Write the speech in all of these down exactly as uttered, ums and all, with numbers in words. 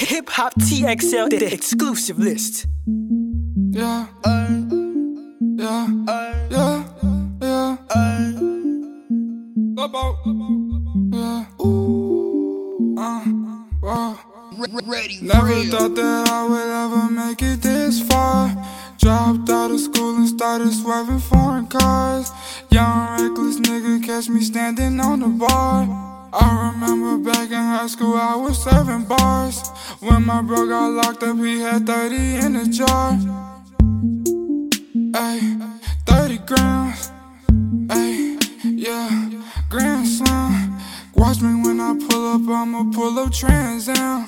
Hip Hop T X L, the exclusive list. Yeah, ay, yeah, ay, yeah, yeah, ay. Lobo, yeah, ooh, uh, wow. Ready, Never real. thought that I would ever make it this far. Dropped out of school and started swerving foreign cars. Young reckless nigga catch me standing on the bar. I remember back in high school I was serving bars. When my bro got locked up he had thirty in the jar. Ayy, thirty grams. Ayy, yeah, grand slam. Watch me when I pull up, I'ma pull up Trans Am.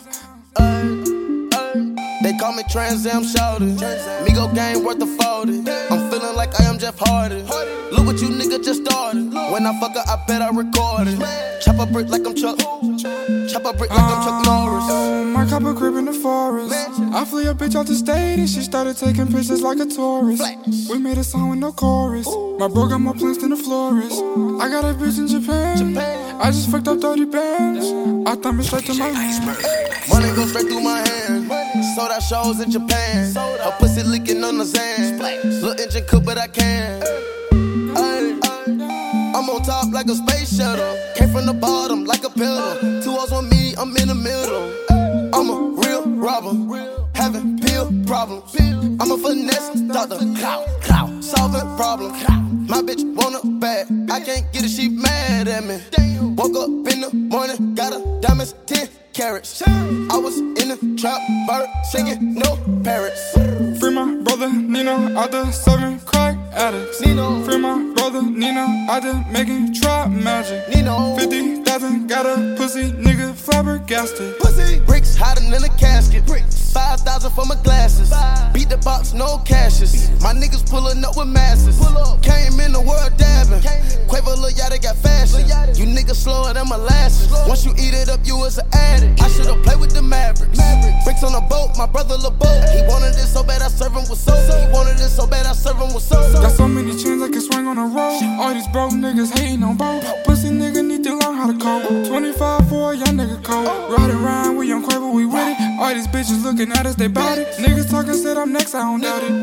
They call me Trans Am Shouted. Migo game worth the forty. I'm feeling like I am Jeff Hardy. Look what you nigga just started. When I fuck her, I bet I record it. Chop a brick like I'm Chuck. Chop a brick like I'm Chuck Norris. Oh, my cop a crib in the forest. I flew a bitch out the state and she started taking pictures like a tourist. We made a song with no chorus. My bro got more plans than the florist. I got a bitch in Japan. I just fucked up thirty bands. I thumb it straight to my hand. Money go straight through my hand. Sold out shows in Japan. Her pussy leaking on the sand. Little engine cook, but I can. Ay, I'm on top like a space shuttle. Came from the bottom like a pillar. Two O's on me, I'm in the middle. I'm a real robber, having pill problems. I'm a finesse doctor, clout, clout, solving problems. My bitch want a bag, I can't get it, she mad at me. Woke up in the morning, got a diamonds, ten carats. I was in the trap, bird singing, no parrots. Free my brother Nino out there serving crack addicts. Nino. Free my brother Nino out there making trap magic. Nino. fifty thousand got a pussy nigga flabbergasted. Pussy. Bricks hotter than a casket. Bricks. five thousand for my glasses. Five. Beat the box, no cashes. My niggas pulling up with masses. Pull up. Came in the world dabbing. Quavo Lil Yachty got fashion. You niggas slower than molasses. Once you eat it up, you was an addict. I should've played with the Mavericks. Mavericks. Bricks on a boat, my brother Lil Boat. He wanted it so bad I serve him with soap. He wanted it so bad I serve him with soap. Got so many chains I can swing on the road. All these broke niggas hating on both. Pussy nigga need to learn how to code. twenty-five for a young nigga code. Riding around with young Quavo, we with it. All these bitches looking at us, they bout it. Niggas talking, said I'm next, I don't doubt it.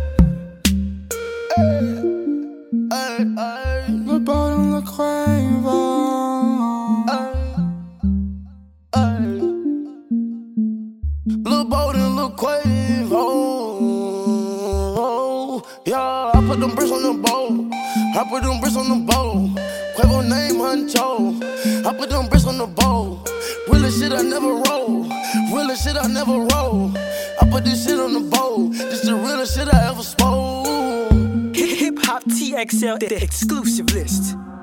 Lil' Bo and Lil' Quavo. Lil' Bo and Lil' Quavo. Yeah, I put them bricks on the bowl. I put them bricks on the bowl. Quavo name Huncho. I put them bricks on the bowl. Real shit I never roll. Real shit I never roll. I put this shit on the bowl. This the realest shit I ever spoke. Hip Hop T X L, the exclusive list.